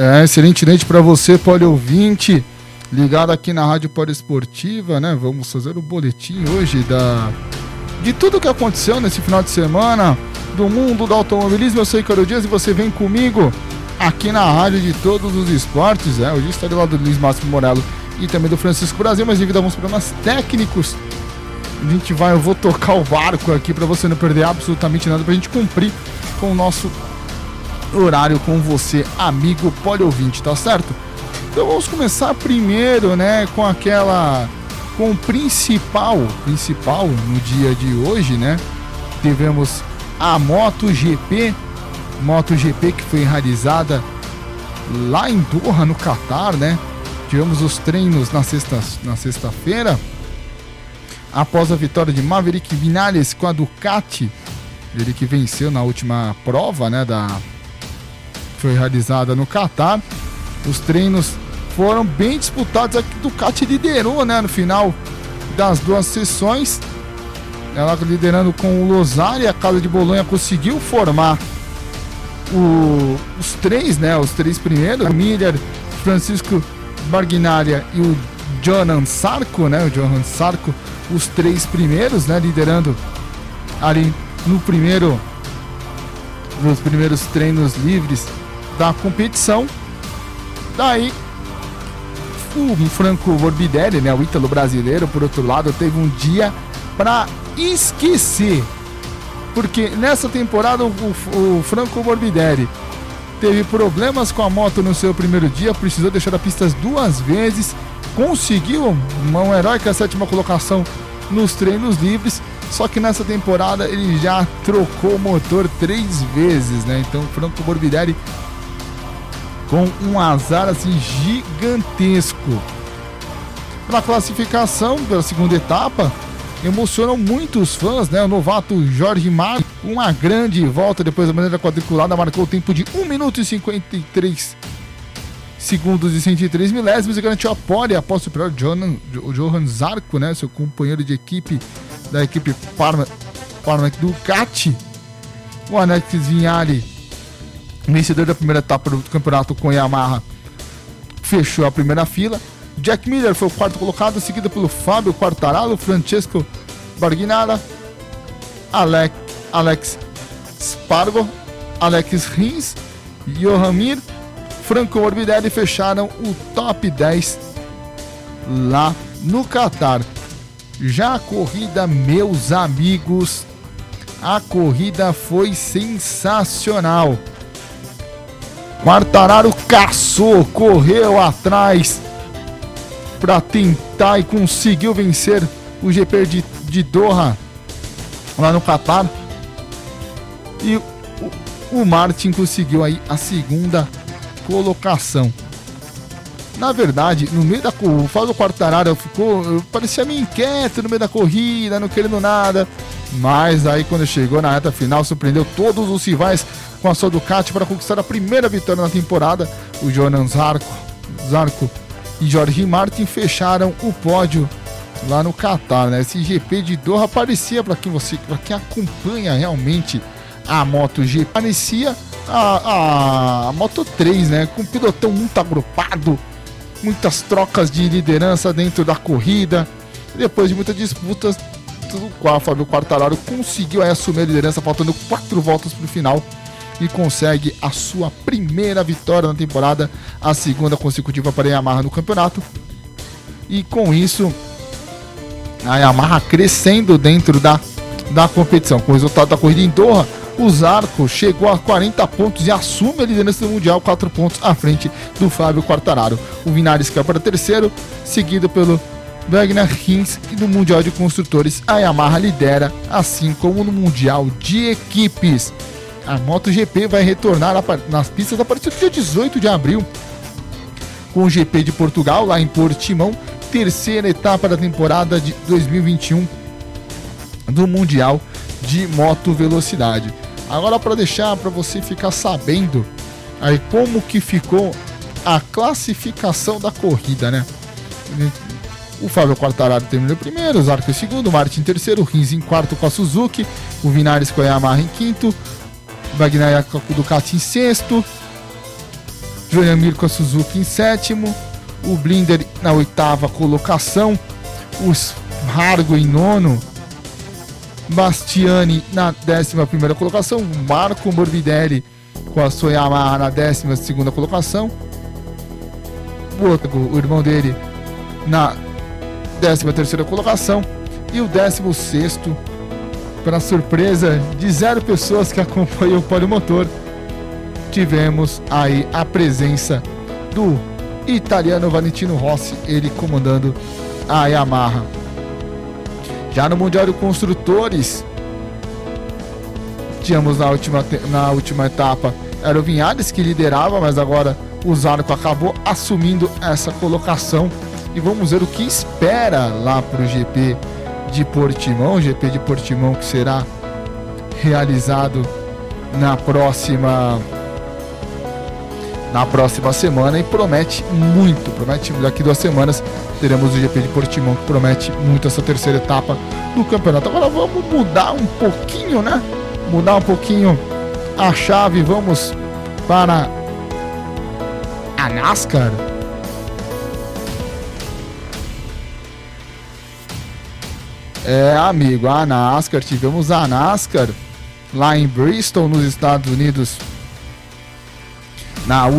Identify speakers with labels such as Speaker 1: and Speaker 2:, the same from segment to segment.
Speaker 1: Excelente noite para você, poliouvinte, ligado aqui na Rádio Poliesportiva, né? Vamos fazer o boletim hoje de tudo que aconteceu nesse final de semana do mundo do automobilismo. Eu sou Ícaro Dias e você vem comigo aqui na Rádio de Todos os Esportes. Hoje está do lado do Luiz Máximo Morello e também do Francisco Brasil, mas devido a alguns problemas técnicos, eu vou tocar o barco aqui para você não perder absolutamente nada, pra gente cumprir com o nosso horário com você, amigo poliouvinte, tá certo? Então vamos começar primeiro, né, com o principal no dia de hoje, né? Tivemos a MotoGP que foi realizada lá em Doha, no Catar, né? Tivemos os treinos na sexta-feira, após a vitória de Maverick Viñales com a Ducati, ele que venceu na última prova, né, foi realizada no Catar. Os treinos foram bem disputados. A Ducati liderou, né, no final das duas sessões, ela liderando com o Losari. A Casa de Bolonha conseguiu formar os três primeiros, o Miller, Francisco Bagnaia e o Johan Zarco, né, os três primeiros, né, liderando ali nos primeiros treinos livres da competição. Daí o Franco Morbidelli, né, o ítalo brasileiro, por outro lado, teve um dia para esquecer, porque nessa temporada o Franco Morbidelli teve problemas com a moto no seu primeiro dia, precisou deixar a pista 2 vezes, conseguiu uma heróica 7ª colocação nos treinos livres, só que nessa temporada ele já trocou o motor 3 vezes, né? Então Franco Morbidelli com um azar assim gigantesco. Na classificação da segunda etapa, emocionam muitos fãs, né? O novato Jorge Martin, uma grande volta depois da maneira quadriculada, marcou o tempo de 1 minuto e 53 segundos e 103 milésimos e garantiu a pole após superar o Johan Zarco, né? Seu companheiro de equipe da equipe Pramac Ducati. O Alex Viñales, vencedor da primeira etapa do campeonato com Yamaha, fechou a primeira fila. Jack Miller foi o quarto colocado, seguido pelo Fábio Quartararo, Francesco Bagnaia, Alex Spargo, Alex Rins, Johan Mir, Franco Morbidelli fecharam o top 10 lá no Catar. Já a corrida, meus amigos, a corrida foi sensacional. Quartararo caçou, correu atrás para tentar e conseguiu vencer o GP de Doha lá no Catar. E o Martin conseguiu aí a segunda colocação. Na verdade, no meio o Fábio Quartararo parecia meio inquieto no meio da corrida, não querendo nada, mas aí quando chegou na reta final, surpreendeu todos os rivais com a sua Ducati para conquistar a primeira vitória na temporada. O Johan Zarco e Jorge Martin fecharam o pódio lá no Catar, né? Esse GP de Doha parecia, para quem acompanha realmente a MotoGP, parecia a Moto3, né? Com o pilotão muito agrupado, muitas trocas de liderança dentro da corrida. Depois de muitas disputas, o qual Fábio Quartararo conseguiu assumir a liderança, faltando 4 voltas para o final, e consegue a sua primeira vitória na temporada, a segunda consecutiva para a Yamaha no campeonato. E com isso, a Yamaha crescendo dentro da competição. Com o resultado da corrida em Doha, o Zarco chegou a 40 pontos e assume a liderança do Mundial, 4 pontos à frente do Fábio Quartararo. O Viñales caiu para terceiro, seguido pelo Wagner Rins, e no Mundial de Construtores a Yamaha lidera, assim como no Mundial de Equipes. A MotoGP vai retornar nas pistas a partir do dia 18 de abril, com o GP de Portugal, lá em Portimão, terceira etapa da temporada de 2021 do Mundial de Moto Velocidade. Agora, para deixar para você ficar sabendo aí como que ficou a classificação da corrida, né? O Fábio Quartararo terminou primeiro, o Zarco em segundo, o Martin em terceiro, o Rins em quarto com a Suzuki, o Viñales com a Yamaha em quinto, o Bagnaia com a Ducati em sexto, Julian Mir com a Suzuki em sétimo, o Blinder na oitava colocação, o Hargo em nono, Bastiani na 11ª colocação, Marco Morbidelli com a sua Yamaha na 12ª colocação, o irmão dele na 13ª colocação, e o 16º, para surpresa de 0 pessoas que acompanham o Polimotor, tivemos aí a presença do italiano Valentino Rossi, ele comandando a Yamaha. Já no Mundial de Construtores, tínhamos na última etapa, era o Vinhales que liderava, mas agora o Zarco acabou assumindo essa colocação. E vamos ver o que espera lá para o GP de Portimão, que será realizado na próxima semana, e promete muito. Daqui 2 semanas teremos o GP de Portimão, que promete muito essa terceira etapa do campeonato. Agora vamos mudar um pouquinho, né? Mudar um pouquinho a chave, vamos para a NASCAR. Amigo, a NASCAR, tivemos a NASCAR lá em Bristol, nos Estados Unidos, no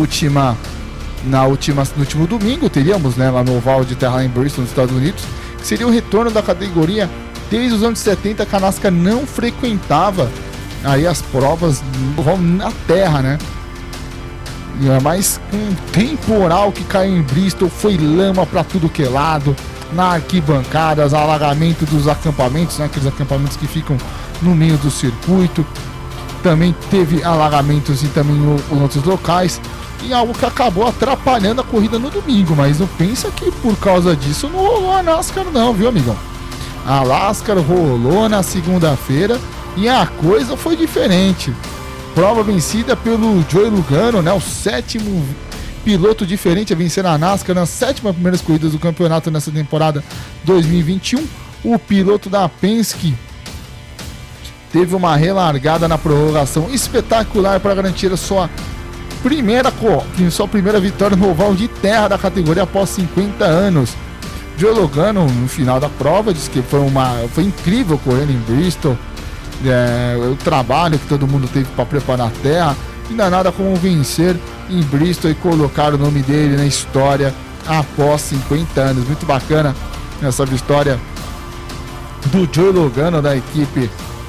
Speaker 1: último domingo. Teríamos, né, lá no oval de terra lá em Bristol, nos Estados Unidos, que seria o retorno da categoria desde os anos 70, que a NASCAR não frequentava aí as provas no oval na terra, né? Mas com um temporal que caiu em Bristol, foi lama para tudo que é lado, na arquibancadas, alagamento dos acampamentos, né, aqueles acampamentos que ficam no meio do circuito. Também teve alagamentos e também em outros locais, e algo que acabou atrapalhando a corrida no domingo. Mas não pensa que por causa disso não rolou a NASCAR não, viu, amigão? A NASCAR rolou na segunda-feira e a coisa foi diferente. Prova vencida pelo Joey Logano, né, o 7º piloto diferente a vencer a NASCAR nas 7ª primeiras corridas do campeonato nessa temporada 2021. O piloto da Penske teve uma relargada na prorrogação espetacular para garantir a sua primeira vitória no oval de terra da categoria após 50 anos. Joey Logano, no final da prova, disse que foi incrível correr em Bristol. O trabalho que todo mundo teve para preparar a terra, ainda nada como vencer em Bristol e colocar o nome dele na história após 50 anos. Muito bacana essa vitória do Joey Logano, da equipe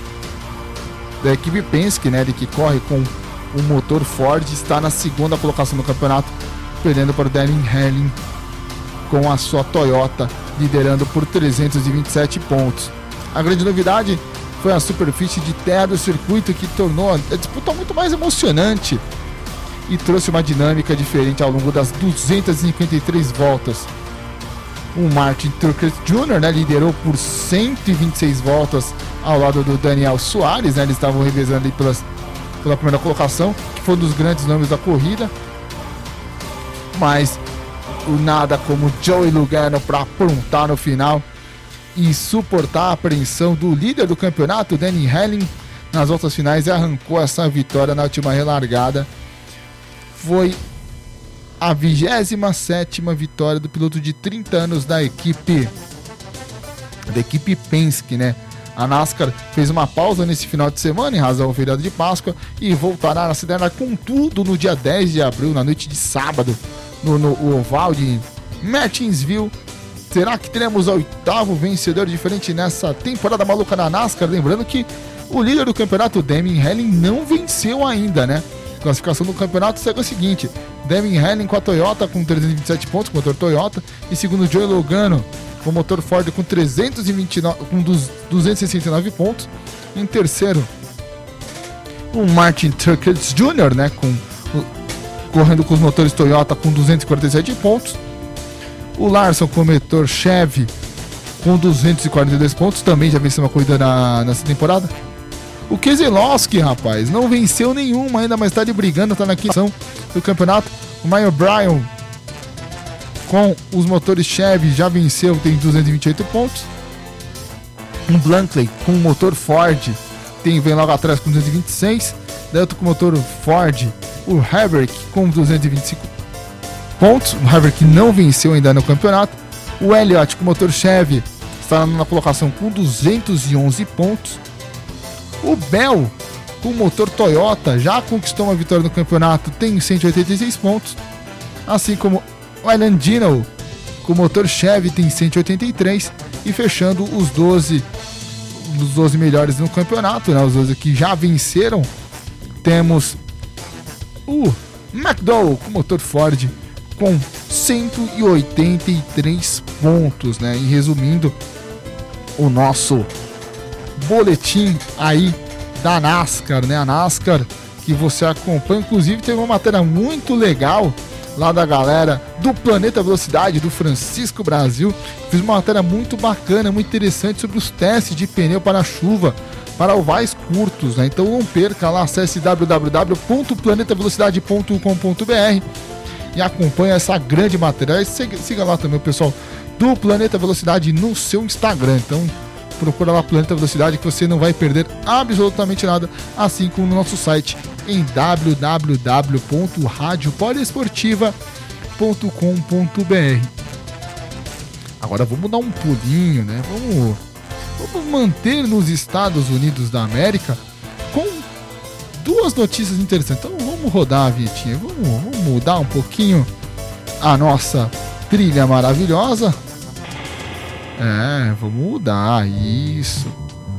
Speaker 1: Penske, né, ele que corre com o motor Ford, está na 2ª colocação do campeonato, perdendo para o Denny Hamlin com a sua Toyota, liderando por 327 pontos. A grande novidade foi a superfície de terra do circuito, que tornou a disputa muito mais emocionante e trouxe uma dinâmica diferente ao longo das 253 voltas. O Martin Truex Jr., né, liderou por 126 voltas ao lado do Daniel Suárez, né, eles estavam revezando ali pela primeira colocação, que foi um dos grandes nomes da corrida. Mas nada como Joey Logano para aprontar no final e suportar a apreensão do líder do campeonato, Denny Hamlin, nas voltas finais, e arrancou essa vitória na última relargada. Foi a 27ª vitória do piloto de 30 anos da equipe Penske, né? A NASCAR fez uma pausa nesse final de semana em razão ao feriado de Páscoa e voltará a acelerar com tudo no dia 10 de abril, na noite de sábado, no oval de Martinsville. Será que teremos o 8º vencedor diferente nessa temporada maluca da NASCAR? Lembrando que o líder do campeonato, Denny Hamlin, não venceu ainda, né? A classificação do campeonato segue o seguinte: Denny Hamlin com a Toyota com 327 pontos, com o motor Toyota, e segundo Joey Logano com o motor Ford com 269 pontos. Em terceiro, o Martin Truex Jr., né, correndo com os motores Toyota com 247 pontos. O Larson com o motor Chevy com 242 pontos, também já venceu uma corrida nessa temporada. O Keselowski, rapaz, não venceu nenhuma ainda, mas está ali brigando, está na quinta do campeonato. O Maio Bryan com os motores Chevy já venceu, tem 228 pontos. O Blankley com o motor Ford vem logo atrás com 226. Daí outro com o motor Ford, o Herbert com 225 pontos. O Maverick não venceu ainda no campeonato. O Elliott com o motor Chevy está na colocação com 211 pontos. O Bell com o motor Toyota já conquistou uma vitória no campeonato, tem 186 pontos. Assim como o Alan Dino com o motor Chevy tem 183. E fechando os 12 melhores no campeonato, né? Os 12 que já venceram, temos o McDowell com o motor Ford com 183 pontos, né? E resumindo o nosso boletim aí da NASCAR, né? A NASCAR que você acompanha, inclusive teve uma matéria muito legal lá da galera do Planeta Velocidade, do Francisco Brasil. Fiz uma matéria muito bacana, muito interessante sobre os testes de pneu para chuva, para ovais curtos, né? Então não perca lá, acesse www.planetavelocidade.com.br e acompanhe essa grande matéria. Siga lá também o pessoal do Planeta Velocidade no seu Instagram. Então procura lá Planeta Velocidade que você não vai perder absolutamente nada, assim como no nosso site em www.radiopoliesportiva.com.br. Agora vamos dar um pulinho, né? Vamos manter nos Estados Unidos da América com duas notícias interessantes. Então vamos rodar a vinhetinha, vamos mudar um pouquinho a nossa trilha maravilhosa. Vamos mudar isso.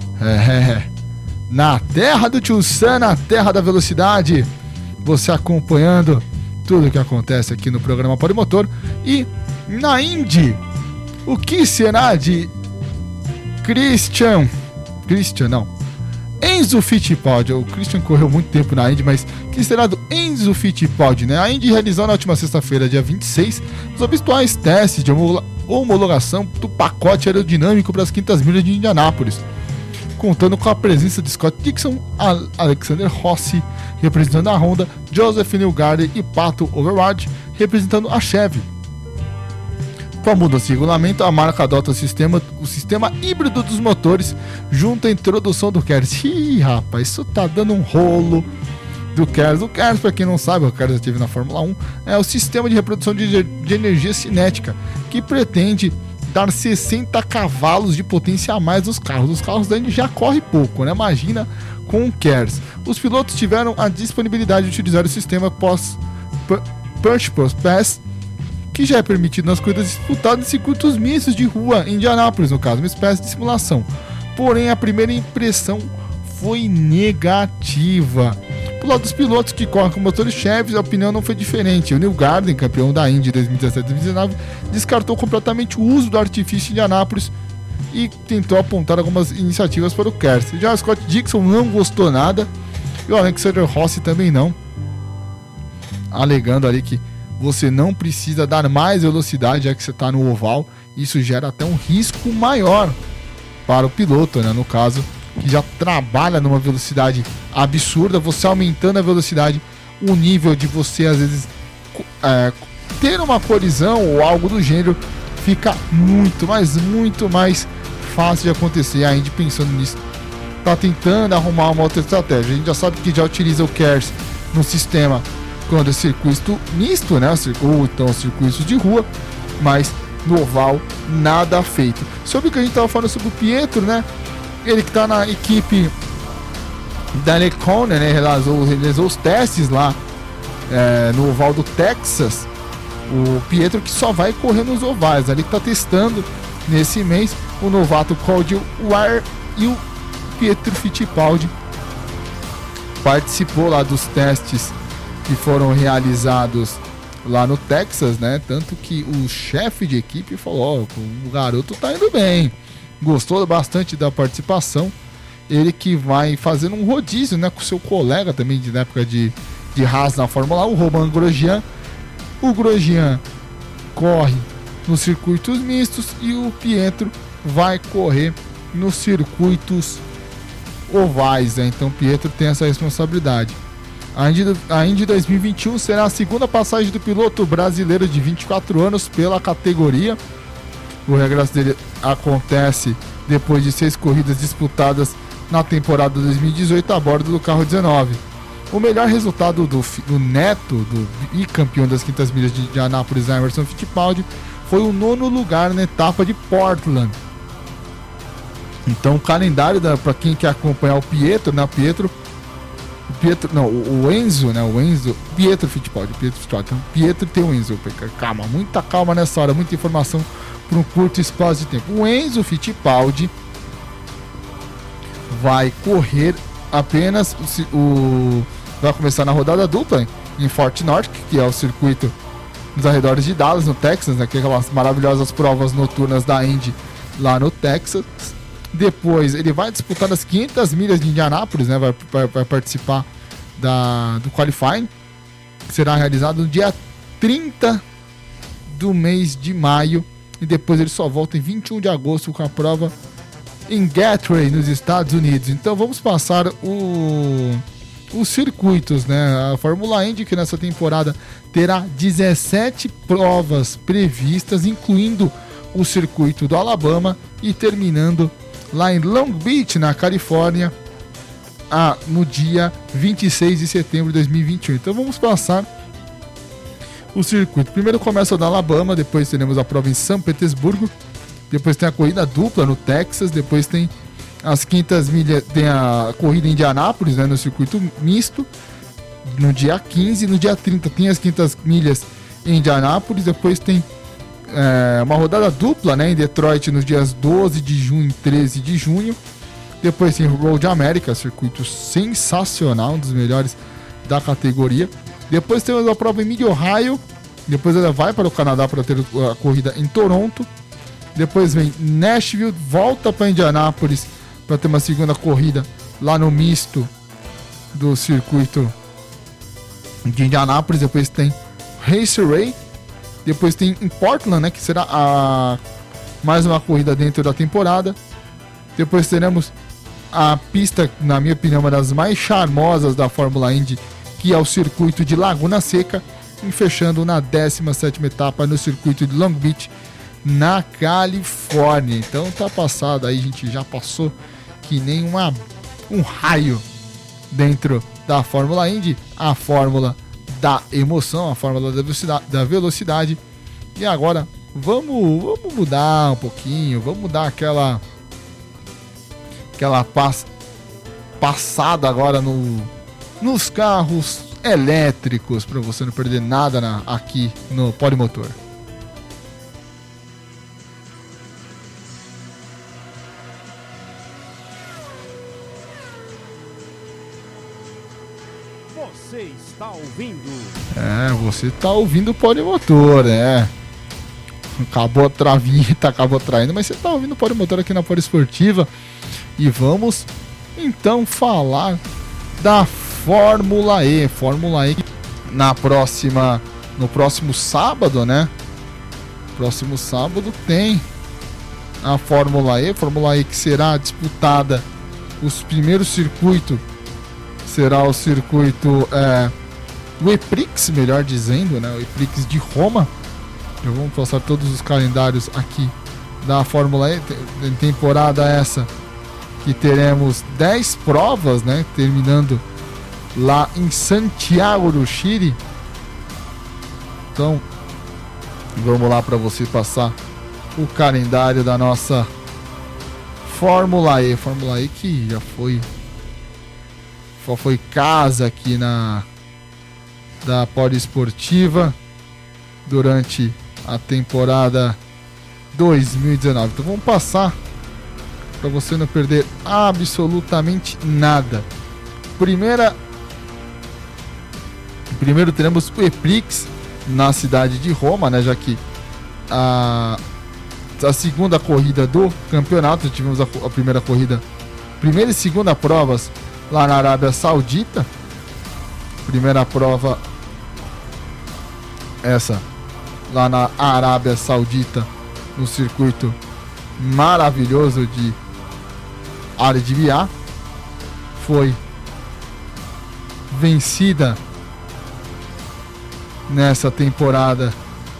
Speaker 1: Na terra do Tio Sam, na terra da velocidade, você acompanhando tudo o que acontece aqui no programa Polimotor. E na Indy, o que será de Enzo Fittipaldi? O Christian correu muito tempo na Indy, mas o que será do Enzo Fittipaldi, né? A Indy realizou na última sexta-feira, dia 26, os habituais testes de homologação do pacote aerodinâmico para as 500 milhas de Indianápolis, contando com a presença de Scott Dixon, Alexander Rossi representando a Honda, Joseph Newgarden e Pato O'Ward representando a Chevy. Com a mudança de regulamento, a marca adota o sistema híbrido dos motores junto à introdução do KERS. Ih, rapaz, isso tá dando um rolo do KERS. O KERS, para quem não sabe, o KERS já esteve na Fórmula 1, é o sistema de reprodução de energia cinética que pretende dar 60 cavalos de potência a mais nos carros. Os carros da Indy já correm pouco, né? Imagina com o KERS. Os pilotos tiveram a disponibilidade de utilizar o sistema Push Pass, que já é permitido nas corridas disputadas em circuitos mistos de rua em Indianápolis, no caso, uma espécie de simulação. Porém, a primeira impressão foi negativa. Pro lado dos pilotos que correm com motores Chevy, a opinião não foi diferente. O Newgarden, campeão da Indy 2017 e 2019, descartou completamente o uso do artifício em Indianápolis e tentou apontar algumas iniciativas para o KERS. Já o Scott Dixon não gostou nada e o Alexander Rossi também não, alegando ali que você não precisa dar mais velocidade já que você está no oval. Isso gera até um risco maior para o piloto, né? No caso, que já trabalha numa velocidade absurda, você aumentando a velocidade, o nível de você às vezes ter uma colisão ou algo do gênero fica muito mais fácil de acontecer. A Indy, pensando nisso, está tentando arrumar uma outra estratégia. A gente já sabe que já utiliza o KERS no sistema quando é circuito misto, né? Ou então circuitos de rua, mas no oval nada feito. Sobre o que a gente estava falando sobre o Pietro, né? Ele que está na equipe da Lecone, né? Realizou os testes lá no oval do Texas. O Pietro que só vai correr nos ovais, ali que está testando nesse mês o novato Cody Ware, e o Pietro Fittipaldi participou lá dos testes que foram realizados lá no Texas, né? Tanto que o chefe de equipe falou: o garoto tá indo bem, gostou bastante da participação. Ele que vai fazendo um rodízio, né, com seu colega também na época de Haas na Fórmula 1, o Romain Grosjean. O Grosjean corre nos circuitos mistos e o Pietro vai correr nos circuitos ovais, né? Então o Pietro tem essa responsabilidade. A Indy 2021 será a segunda passagem do piloto brasileiro de 24 anos pela categoria. O regresso dele acontece depois de 6 corridas disputadas na temporada 2018 a bordo do carro 19. O melhor resultado do neto, do bicampeão das 500 milhas de Indianápolis, Emerson Fittipaldi, foi o 9º lugar na etapa de Portland. Então o calendário, para quem quer acompanhar o Pietro, né? O Enzo, né? Pietro Fittipaldi. Então, Pietro tem o Enzo. Calma, muita calma nessa hora, muita informação para um curto espaço de tempo. O Enzo Fittipaldi vai correr apenas vai começar na rodada dupla em Fort Knox, que é o circuito nos arredores de Dallas, no Texas, né? Aquelas maravilhosas provas noturnas da Indy lá no Texas. Depois ele vai disputar as 500 milhas de Indianápolis, né? Vai participar do qualifying, que será realizado no dia 30 do mês de maio. E depois ele só volta em 21 de agosto com a prova em Gateway, nos Estados Unidos. Então vamos passar os circuitos, né? A Fórmula Indy, que nessa temporada terá 17 provas previstas, incluindo o circuito do Alabama e terminando lá em Long Beach, na Califórnia, no dia 26 de setembro de 2021. Então vamos passar o circuito. Primeiro começa o da Alabama, depois teremos a prova em São Petersburgo, depois tem a corrida dupla no Texas, depois tem as 500 milhas, tem a corrida em Indianápolis, né, no circuito misto, no dia 15, no dia 30 tem as 500 milhas em Indianápolis, depois tem uma rodada dupla, né, em Detroit nos dias 12 de junho e 13 de junho, depois tem o Road America, circuito sensacional, um dos melhores da categoria, depois temos a prova em Mid-Ohio, depois ela vai para o Canadá para ter a corrida em Toronto, depois vem Nashville, volta para Indianápolis para ter uma segunda corrida lá no misto do circuito de Indianápolis, depois tem Raceway, depois tem em Portland, né, que será mais uma corrida dentro da temporada, depois teremos a pista, na minha opinião, uma das mais charmosas da Fórmula Indy, que é o circuito de Laguna Seca, e fechando na 17ª etapa no circuito de Long Beach, na Califórnia. Então tá passado aí, a gente já passou que nem um raio dentro da Fórmula Indy, a fórmula da emoção, a fórmula da velocidade. E agora vamos mudar um pouquinho, vamos dar aquela passada agora nos carros elétricos, para você não perder nada aqui no Polimotor.
Speaker 2: Você está ouvindo?
Speaker 1: Você está ouvindo o Polimotor, Acabou a travinha, acabou traindo, mas você está ouvindo o Polimotor aqui na Poliesportiva. E vamos então falar da Fórmula E. Fórmula E no próximo sábado, né? Próximo sábado tem a Fórmula E que será disputada. Os primeiros circuitos será o circuito o EPRIX, melhor dizendo, né? O EPRIX de Roma. Já vamos passar todos os calendários aqui da Fórmula E. Tem temporada essa que teremos 10 provas, né? Terminando lá em Santiago do Chile. Então, vamos lá para você passar o calendário da nossa Fórmula E. Fórmula E que já foi casa aqui da Poliesportiva durante a temporada 2019. Então vamos passar para você não perder absolutamente nada. Primeiro teremos o EPRIX na cidade de Roma, né? Já que a segunda corrida do campeonato, tivemos a primeira corrida, primeira e segunda provas lá na Arábia Saudita. Primeira prova essa lá na Arábia Saudita, no circuito maravilhoso de Arabia, foi vencida nessa temporada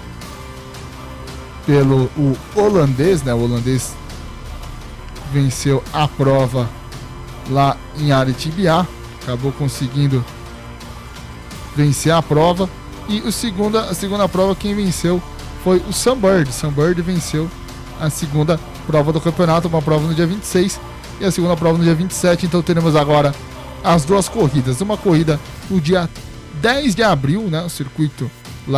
Speaker 1: pelo holandês, né? O holandês venceu a prova lá em Arabia, acabou conseguindo vencer a prova. E a segunda prova quem venceu foi o Sunbird. Sunbird venceu a segunda prova do campeonato, uma prova no dia 26 e a segunda prova no dia 27. Então teremos agora as duas corridas. Uma corrida no dia 10 de abril, né? O circuito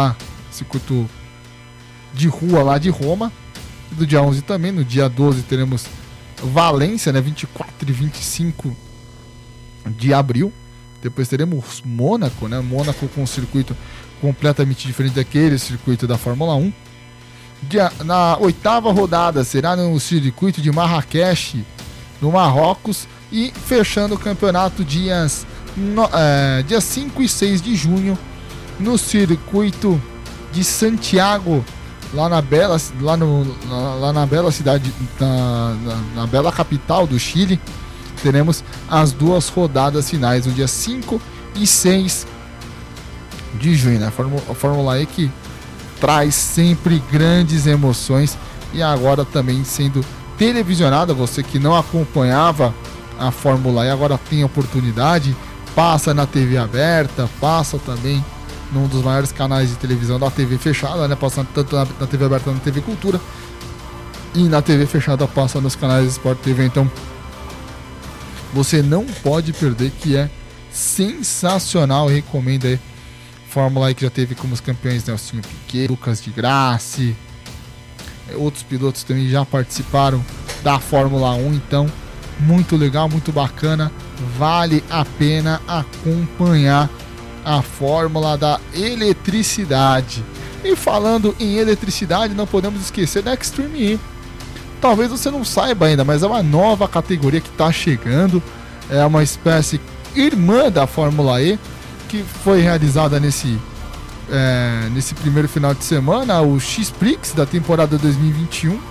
Speaker 1: de rua lá de Roma. Do dia 11 também, no dia 12 teremos Valência, né? 24 e 25 de abril. Depois teremos Mônaco, né? Mônaco com um circuito completamente diferente daquele circuito da Fórmula 1. Na oitava rodada será no circuito de Marrakech, no Marrocos. E fechando o campeonato dias 5 e 6 de junho no circuito de Santiago, lá na bela cidade, na bela capital do Chile. Teremos as duas rodadas finais no dia 5 e 6 de junho, né? A Fórmula E que traz sempre grandes emoções e agora também sendo televisionada. Você que não acompanhava a Fórmula E agora tem a oportunidade, passa na TV aberta, passa também num dos maiores canais de televisão da TV fechada, né? Passa tanto na TV aberta, na TV Cultura, e na TV fechada passa nos canais de Sport TV. Então você não pode perder, que é sensacional. Eu recomendo aí Fórmula E, que já teve como os campeões Nelsinho Piquet, Lucas de Grassi, outros pilotos também já participaram da Fórmula 1. Então muito legal, muito bacana, vale a pena acompanhar a fórmula da eletricidade. E falando em eletricidade, não podemos esquecer da Extreme E. Talvez você não saiba ainda, mas é uma nova categoria que está chegando. É uma espécie irmã da Fórmula E, que foi realizada nesse primeiro final de semana, o X-Prix da temporada 2021,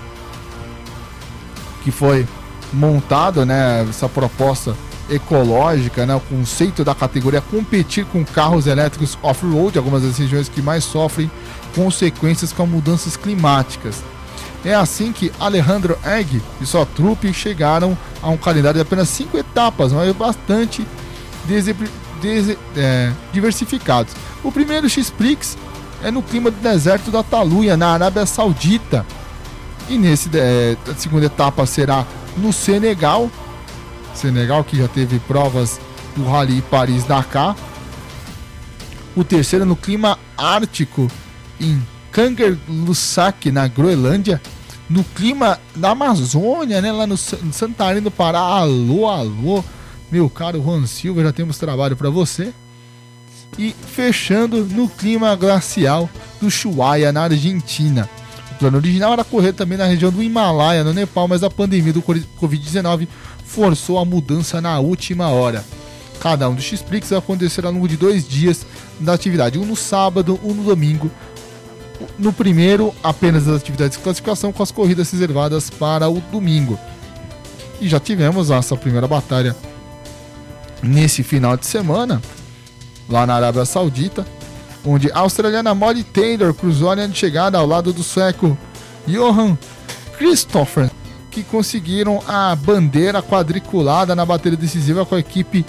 Speaker 1: que foi montado, né, essa proposta ecológica, né, o conceito da categoria é competir com carros elétricos off-road, algumas das regiões que mais sofrem consequências com mudanças climáticas. É assim que Alejandro Egg e sua trupe chegaram a um calendário de apenas 5 etapas, mas bastante diversificados. O primeiro X-Prix é no clima do deserto da Taluia, na Arábia Saudita, e a segunda etapa será no Senegal, que já teve provas do Rally Paris-Dakar. O terceiro no clima ártico em Kangerlussuaq, na Groenlândia. No clima da Amazônia, né, lá no Santarém do Pará. Alô, meu caro Juan Silva, já temos trabalho para você. E fechando no clima glacial do Ushuaia, na Argentina. O plano original era correr também na região do Himalaia, no Nepal, mas a pandemia do Covid-19 forçou a mudança na última hora. Cada um dos X-Prix vai acontecer ao longo de 2 dias da atividade, um no sábado, um no domingo. No primeiro, apenas as atividades de classificação, com as corridas reservadas para o domingo. E já tivemos essa primeira batalha nesse final de semana, lá na Arábia Saudita, onde a australiana Molly Taylor cruzou a linha de chegada ao lado do sueco Johan Kristoffer, que conseguiram a bandeira quadriculada na bateria decisiva com a equipe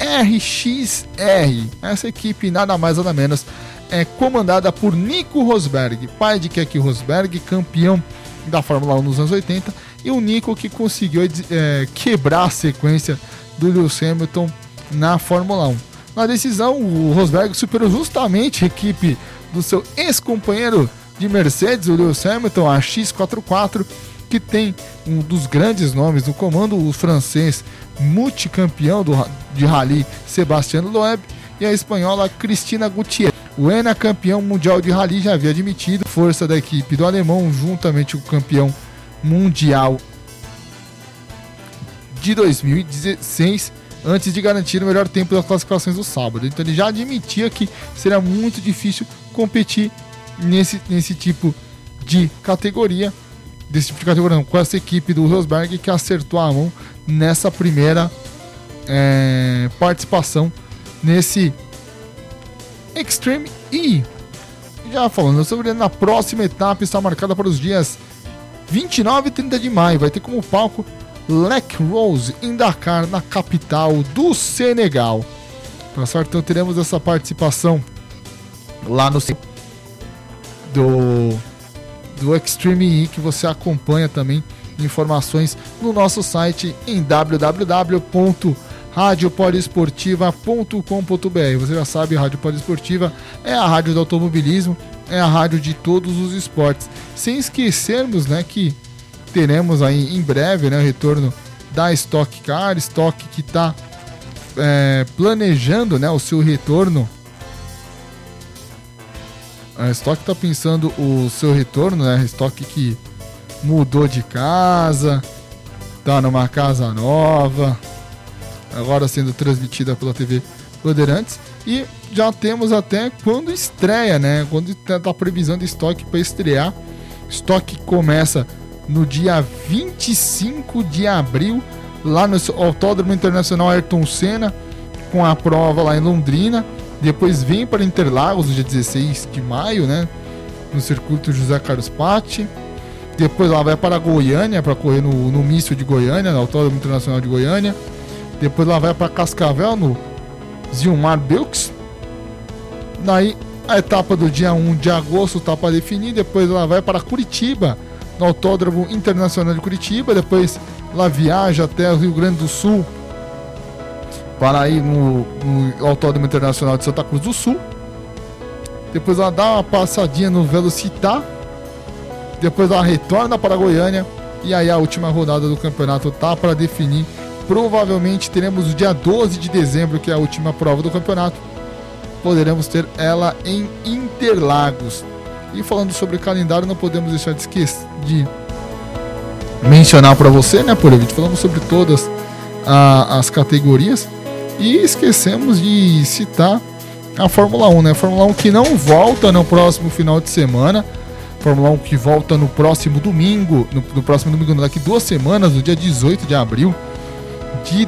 Speaker 1: RXR. Essa equipe, nada mais nada menos, é comandada por Nico Rosberg, pai de Keke Rosberg, campeão da Fórmula 1 nos anos 80, e o Nico que conseguiu quebrar a sequência do Lewis Hamilton na Fórmula 1. Na decisão, o Rosberg superou justamente a equipe do seu ex-companheiro de Mercedes, o Lewis Hamilton, a X44, que tem um dos grandes nomes no comando, o francês multicampeão de rally Sébastien Loeb, e a espanhola Cristina Gutiérrez. O ENA, campeão mundial de rally, já havia admitido força da equipe do alemão, juntamente com o campeão mundial de 2016, antes de garantir o melhor tempo das classificações do sábado. Então ele já admitia que seria muito difícil competir nesse tipo de categoria, com essa equipe do Rosberg, que acertou a mão nessa primeira participação nesse Extreme E. Já falando sobre ele, na próxima etapa está marcada para os dias 29 e 30 de maio. Vai ter como palco Lake Rose, em Dakar, na capital do Senegal. Tá certo? Então teremos essa participação lá no do Extreme E, que você acompanha também informações no nosso site em www.radiopoliesportiva.com.br. Você já sabe, a Rádio Poliesportiva é a rádio do automobilismo, é a rádio de todos os esportes. Sem esquecermos, né, que teremos aí em breve, né, o retorno da Stock Car, Stock que está planejando, né, o seu retorno. A Stock está pensando o seu retorno, né? A Stock que mudou de casa, tá numa casa nova, agora sendo transmitida pela TV Bandeirantes, e já temos até quando estreia, né? Quando tá a previsão de Stock para estrear. Stock começa no dia 25 de abril, lá no Autódromo Internacional Ayrton Senna, com a prova lá em Londrina. Depois vem para Interlagos no dia 16 de maio, né? No circuito José Carlos Patti. Depois lá vai para Goiânia, para correr no misto de Goiânia, no Autódromo Internacional de Goiânia. Depois lá vai para Cascavel, no Zilmar Belks. Daí a etapa do dia 1 de agosto está para definir. Depois lá vai para Curitiba, no Autódromo Internacional de Curitiba. Depois lá viaja até o Rio Grande do Sul, para ir no Autódromo Internacional de Santa Cruz do Sul. Depois ela dá uma passadinha no Velocitar. Depois ela retorna para Goiânia. E aí a última rodada do campeonato tá para definir. Provavelmente teremos o dia 12 de dezembro, que é a última prova do campeonato. Poderemos ter ela em Interlagos. E falando sobre o calendário, não podemos deixar de esquecer de mencionar para você, né, por evento. Falamos sobre todas as categorias. E esquecemos de citar a Fórmula 1, né? A Fórmula 1 que não volta no próximo final de semana. Fórmula 1 que volta no próximo domingo. No próximo domingo, daqui 2 semanas, no dia 18 de abril de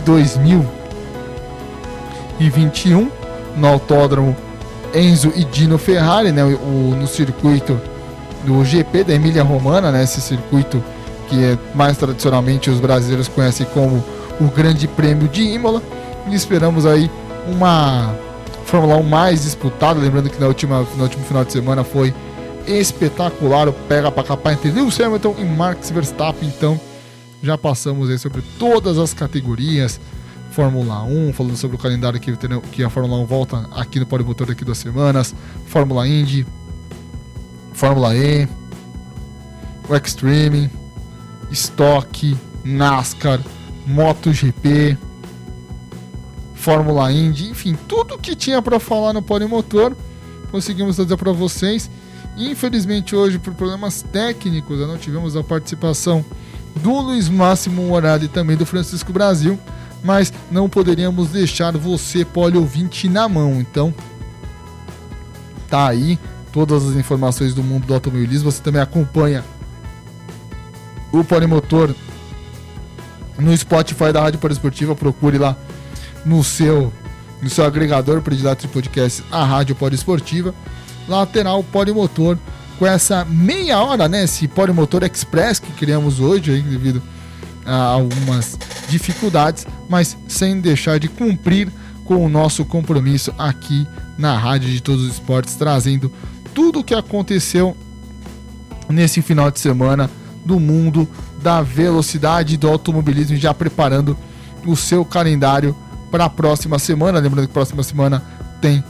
Speaker 1: 2021, no Autódromo Enzo e Dino Ferrari, né? No circuito do GP da Emília Romana, né? Esse circuito que é mais tradicionalmente os brasileiros conhecem como o Grande Prêmio de Imola. E esperamos aí uma Fórmula 1 mais disputada. Lembrando que no último final de semana foi espetacular o pega pra capar entre Lewis Hamilton e Max Verstappen. Então já passamos aí sobre todas as categorias. Fórmula 1, falando sobre o calendário que a Fórmula 1 volta aqui no Polimotor daqui 2 semanas. Fórmula Indy, Fórmula E, o Extreme, Stock, NASCAR, MotoGP, Fórmula Indy, enfim, tudo que tinha para falar no Polimotor conseguimos trazer para vocês. Infelizmente hoje, por problemas técnicos, não tivemos a participação do Luiz Máximo Morada e também do Francisco Brasil, mas não poderíamos deixar você, poli ouvinte, na mão. Então tá aí todas as informações do mundo do automobilismo. Você também acompanha o Polimotor no Spotify da Rádio Poliesportiva. Procure lá no seu agregador predileto de podcast, a Rádio Poliesportiva. Lá terá o Polimotor com essa meia hora, né? Esse Polimotor Express que criamos hoje aí, devido a algumas dificuldades, mas sem deixar de cumprir com o nosso compromisso aqui na Rádio de Todos os Esportes, trazendo tudo o que aconteceu nesse final de semana do mundo da velocidade e do automobilismo, já preparando o seu calendário para a próxima semana. Lembrando que a próxima semana tem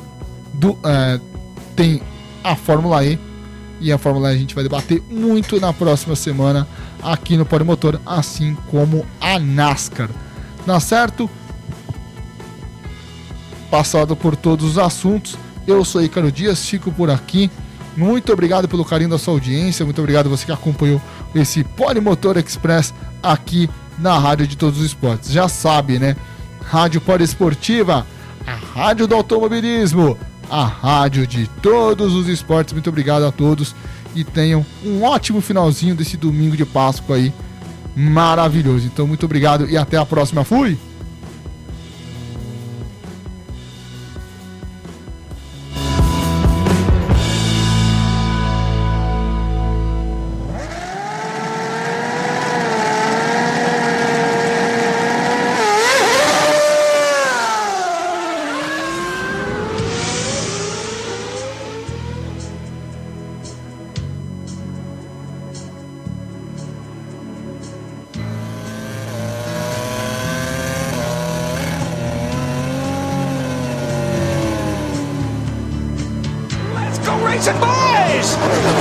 Speaker 1: a Fórmula E, e a Fórmula E a gente vai debater muito na próxima semana aqui no Polimotor, assim como a NASCAR. Tá certo? Passado por todos os assuntos, eu sou Ícaro Dias, fico por aqui. Muito obrigado pelo carinho da sua audiência, muito obrigado a você que acompanhou esse Polimotor Express aqui na Rádio de Todos os Esportes. Já sabe, né? Rádio Poliesportiva, a rádio do automobilismo, a rádio de todos os esportes. Muito obrigado a todos e tenham um ótimo finalzinho desse domingo de Páscoa aí, maravilhoso. Então muito obrigado e até a próxima. Fui!
Speaker 2: racing, boys!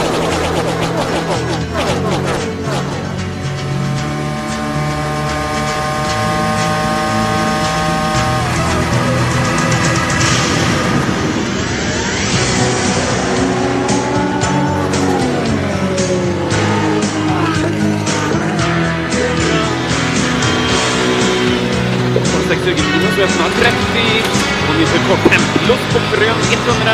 Speaker 3: Minus öppnar 30 och vi får på 5 luft på grön 100.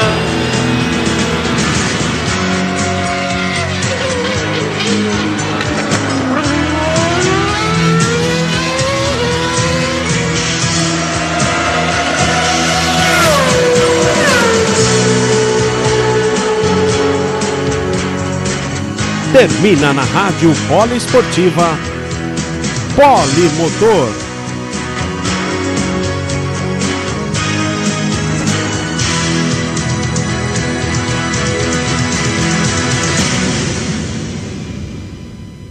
Speaker 2: Termina na Rádio Poliesportiva Polimotor.